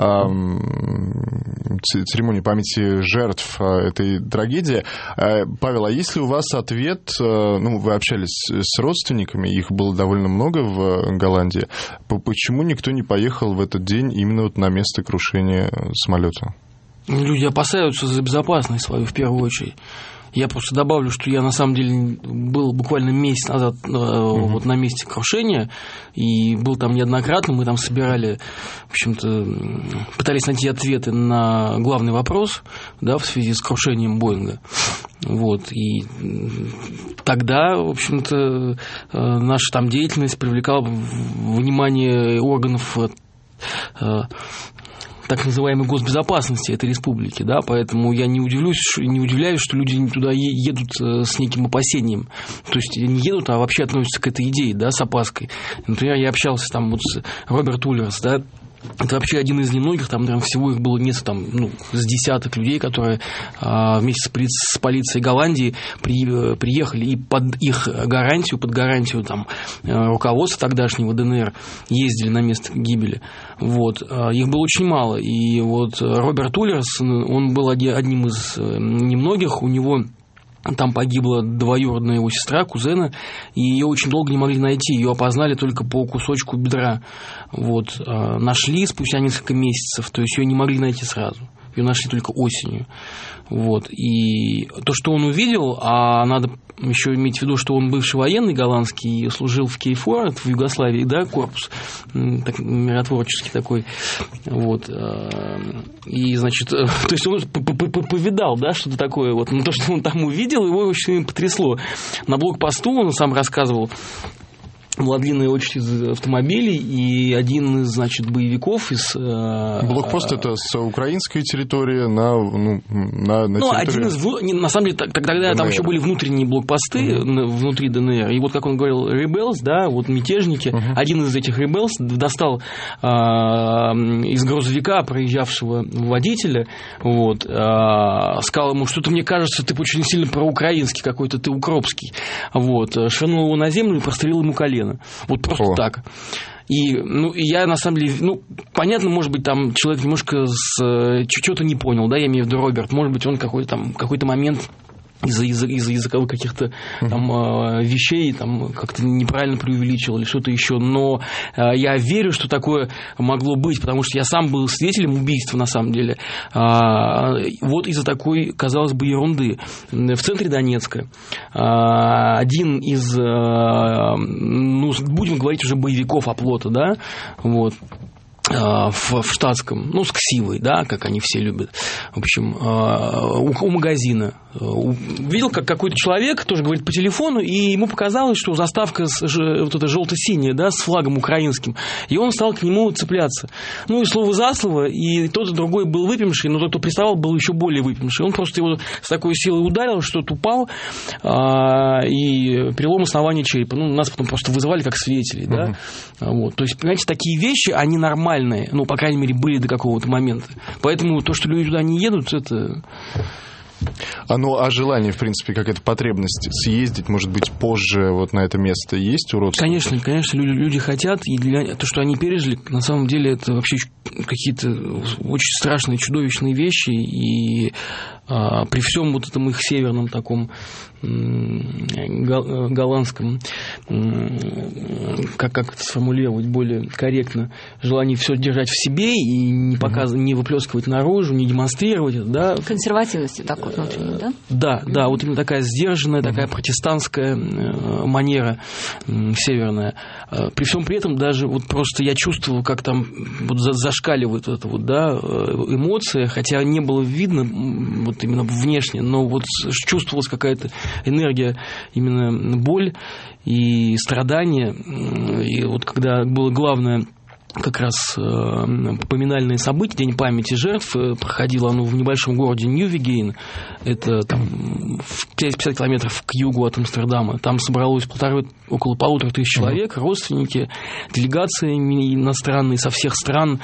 [SPEAKER 7] церемонии памяти жертв этой трагедии. Павел, а есть ли у вас ответ? Вы общались с родственниками, их было довольно много в Голландии. Почему никто не поехал в этот день именно вот на место крушения самолета?
[SPEAKER 8] Люди опасаются за безопасность свою в первую очередь. Я просто добавлю, что я на самом деле был буквально месяц назад вот на месте крушения, и был там неоднократно, мы там собирали, в общем-то, пытались найти ответы на главный вопрос, да, в связи с крушением Боинга. Вот, и тогда, в общем-то, наша там деятельность привлекала внимание органов так называемой госбезопасности этой республики, да, поэтому я не удивляюсь, что люди туда едут с неким опасением, то есть не едут, а вообще относятся к этой идее, да, с опаской. Например, я общался там вот с Роберт Ульерс, да, это вообще один из немногих, там, наверное, всего их было несколько, с десяток людей, которые вместе с полицией Голландии приехали и под их гарантию, под гарантию там руководства тогдашнего ДНР ездили на место гибели. Вот. Их было очень мало. И вот Роберт Ульерс, он был одним из немногих, у него там погибла двоюродная его сестра, кузена, и ее очень долго не могли найти. Ее опознали только по кусочку бедра. Вот. Нашли спустя несколько месяцев, то есть ее не могли найти сразу. Ее нашли только осенью. Вот. И то, что он увидел, а надо еще иметь в виду, что он бывший военный голландский, служил в KFOR, в Югославии, да, корпус так, миротворческий такой. Вот. И, значит, то есть он повидал, да, что-то такое. Вот. Но то, что он там увидел, его очень потрясло. На блокпосту он сам рассказывал, была длинная очередь из автомобилей, и один из, значит, боевиков из...
[SPEAKER 7] Блокпост — это с украинской территории на территорию...
[SPEAKER 8] один из... На самом деле, тогда ДНР. Там еще были внутренние блокпосты внутри ДНР, и вот, как он говорил, rebels, да, вот мятежники, один из этих rebels достал из грузовика проезжавшего водителя, вот, сказал ему, что-то мне кажется, ты очень сильно проукраинский какой-то, ты укропский, вот, швырнул его на землю и прострелил ему колено. Вот просто так. И я, на самом деле, понятно, может быть, там человек немножко что-то не понял, да, я имею в виду Роберт, может быть, он какой-то момент из-за языковых каких-то там вещей, там как-то неправильно преувеличил или что-то еще. Но я верю, что такое могло быть, потому что я сам был свидетелем убийства, на самом деле. Вот из-за такой, казалось бы, ерунды. В центре Донецка один из, ну, будем говорить уже боевиков оплота, да, вот, в штатском, ну, с ксивой, да, как они все любят, в общем, у магазина. Видел, как какой-то человек тоже говорит по телефону, и ему показалось, что заставка вот эта желто-синяя, да, с флагом украинским, и он стал к нему цепляться. Ну, и слово за слово, и тот и другой был выпивший, но тот, кто приставал, был еще более выпивший. Он просто его с такой силой ударил, что тот упал, и перелом основания черепа. Ну, нас потом просто вызывали как свидетелей, да. Вот. То есть, понимаете, такие вещи, они нормальные, ну, по крайней мере, были до какого-то момента. Поэтому то, что люди туда не едут, это...
[SPEAKER 7] А желание, в принципе, какая-то потребность съездить, может быть, позже вот на это место есть у родственников?
[SPEAKER 8] Конечно, люди хотят, и то, что они пережили, на самом деле, это вообще какие-то очень страшные, чудовищные вещи, и при всем вот этом их северном таком голландском, как это сформулировать более корректно, желание все держать в себе и не выплескивать наружу, не демонстрировать это, да.
[SPEAKER 9] Консервативности такой внутренней, да? Да, вот именно такая сдержанная, такая протестантская манера северная. При всем при этом даже вот просто я чувствовал, как там вот зашкаливает это вот, да, эмоция, хотя не было видно вот именно внешне, но вот чувствовалась какая-то энергия, именно боль и страдания. И вот когда было главное как раз поминальное событие, День памяти жертв, проходило оно в небольшом городе Ньювегейн, это там 50 километров к югу от Амстердама. Там собралось около 1500 человек, родственники, делегации иностранные со всех стран,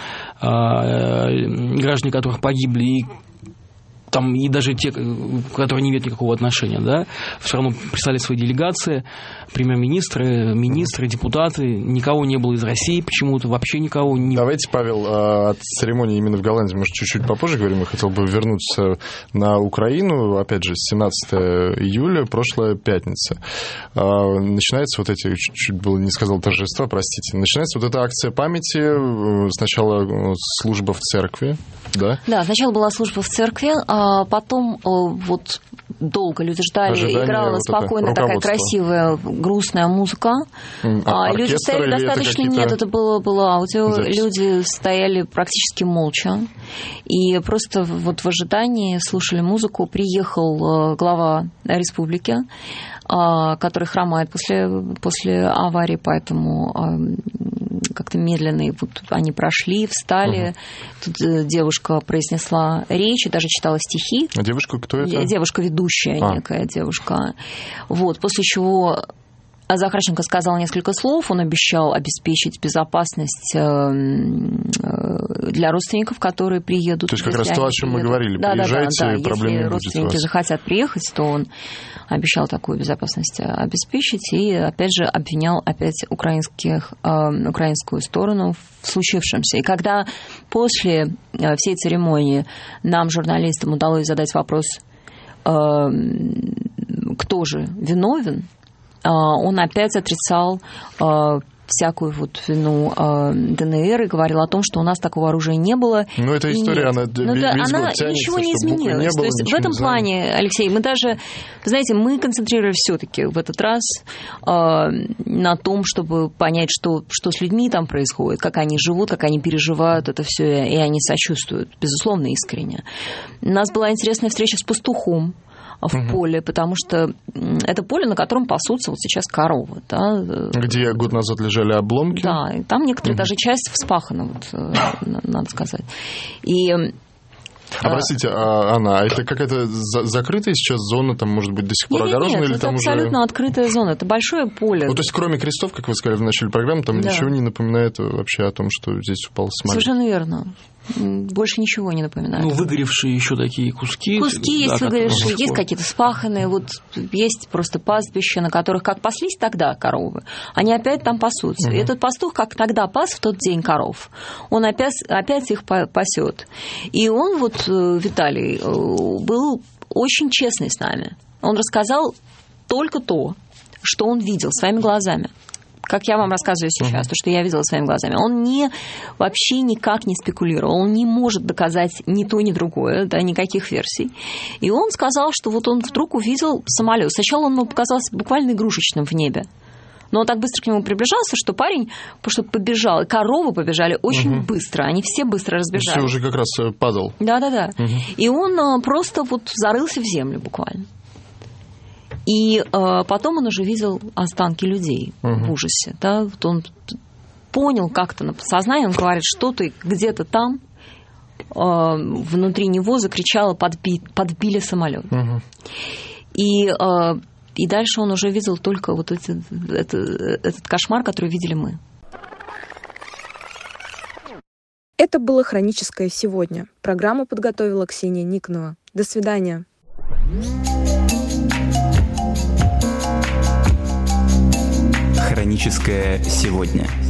[SPEAKER 9] граждане которых погибли, и там и даже те, которые не имеют никакого отношения, да, все равно прислали свои делегации, премьер-министры, министры, депутаты, никого не было из России почему-то, вообще никого не...
[SPEAKER 7] Давайте, Павел, от церемонии именно в Голландии, может, чуть-чуть попозже говорим, я хотел бы вернуться на Украину, опять же, 17 июля, прошлая пятница. Начинается вот эти, чуть было не сказал торжества, простите, начинается вот эта акция памяти, сначала служба в церкви, да? Да,
[SPEAKER 9] сначала была служба в церкви, а потом вот долго люди ждали, играла вот спокойно такая красивая, грустная музыка. Люди стояли достаточно... Нет, это было аудио. Запись. Люди стояли практически молча. И просто вот в ожидании слушали музыку. Приехал глава республики, который хромает после аварии, поэтому как-то медленно вот они прошли, встали. Тут девушка произнесла речь и даже читала стихи.
[SPEAKER 7] А девушка кто это?
[SPEAKER 9] Девушка ведущая, некая девушка. Вот, после чего Захарченко сказал несколько слов, он обещал обеспечить безопасность для родственников, которые приедут.
[SPEAKER 7] То есть как раз то, о чем мы говорили, приезжайте, проблем не будет у вас. Если родственники захотят приехать, то он обещал такую безопасность обеспечить и, опять же, обвинял украинскую сторону в случившемся. И когда после всей церемонии нам, журналистам, удалось задать вопрос, кто же виновен, он опять отрицал всякую вот вину ДНР и говорил о том, что у нас такого оружия не было. Но эта история, она
[SPEAKER 9] ничего не изменилась. То есть в этом плане, Алексей, мы даже, знаете, мы концентрировались все-таки в этот раз на том, чтобы понять, что с людьми там происходит, как они живут, как они переживают это все, и они сочувствуют, безусловно, искренне. У нас была интересная встреча с пастухом в поле, потому что это поле, на котором пасутся вот сейчас коровы. Да?
[SPEAKER 7] Где год назад лежали обломки.
[SPEAKER 9] Да, и там некоторые даже часть вспахана, вот, надо сказать. И...
[SPEAKER 7] простите, Анна, это какая-то закрытая сейчас зона, там, может быть, до сих пор огорожена?
[SPEAKER 9] Нет,
[SPEAKER 7] или
[SPEAKER 9] это
[SPEAKER 7] там
[SPEAKER 9] абсолютно открытая зона, это большое поле.
[SPEAKER 7] Ну, то есть, кроме крестов, как вы сказали в начале программы, там ничего не напоминает вообще о том, что здесь упал самолет?
[SPEAKER 9] Совершенно верно. Больше ничего не напоминает.
[SPEAKER 8] Ну, выгоревшие еще такие куски.
[SPEAKER 9] Куски есть выгоревшие, есть какие-то спаханные. Вот есть просто пастбища, на которых как паслись тогда коровы, они опять там пасутся. И этот пастух, как тогда пас в тот день коров, он опять их пасет. И он, вот, Виталий, был очень честный с нами. Он рассказал только то, что он видел своими глазами. Как я вам рассказываю сейчас, то, что я видела своими глазами. Он вообще никак не спекулировал, он не может доказать ни то, ни другое, да, никаких версий. И он сказал, что вот он вдруг увидел самолет. Сначала он ему показался буквально игрушечным в небе. Но он так быстро к нему приближался, что парень побежал, и коровы побежали очень быстро, они все быстро разбежались.
[SPEAKER 7] Все уже как раз падал.
[SPEAKER 9] Да. И он просто вот зарылся в землю буквально. И потом он уже видел останки людей в ужасе. Да? Вот он понял как-то на подсознании, он говорит, что-то где-то там внутри него закричало «подбили самолет». И дальше он уже видел только вот этот кошмар, который видели мы.
[SPEAKER 2] Это было «Хроническое сегодня». Программу подготовила Ксения Никонова. До свидания.
[SPEAKER 1] «Хроническое сегодня».